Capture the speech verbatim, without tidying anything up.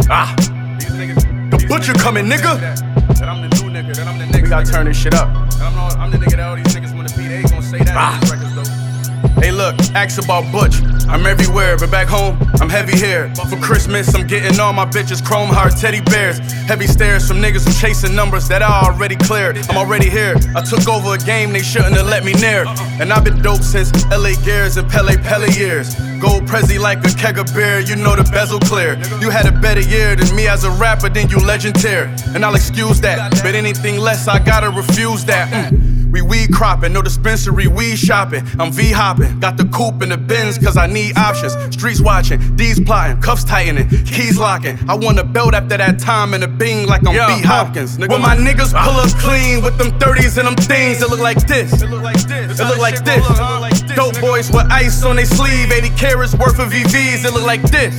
Ah, these niggas, the butcher coming, nigga. That I'm the new nigga, that I'm the nigga. We gotta turn this shit up. I'm, all, I'm the nigga that all these niggas wanna be. They ain't gonna say that ah. in these records though. Hey look, ask about Butch. I'm everywhere, but back home, I'm heavy here. For Christmas, I'm getting all my bitches chrome heart teddy bears. Heavy stares from niggas who chasing numbers that I already cleared. I'm already here. I took over a game they shouldn't have let me near. And I've been dope since L A Gears and Pele Pele years. Gold Prezi like a keg of beer, you know the bezel clear. You had a better year than me as a rapper, then you legendary. And I'll excuse that, but anything less, I gotta refuse that. Mm. We weed cropping, no dispensary, weed shopping. I'm V-hopping, got the coupe in the Benz cause I need options. Streets watching, D's plotting, cuffs tightening, keys locking. I want a belt after that time and a bing like I'm B. Hopkins. When my niggas pull up clean with them thirties and them things, it look like this. It look like this. It look like this. Dope boys with ice on their sleeve, eighty carats worth of V Vs, it look like this.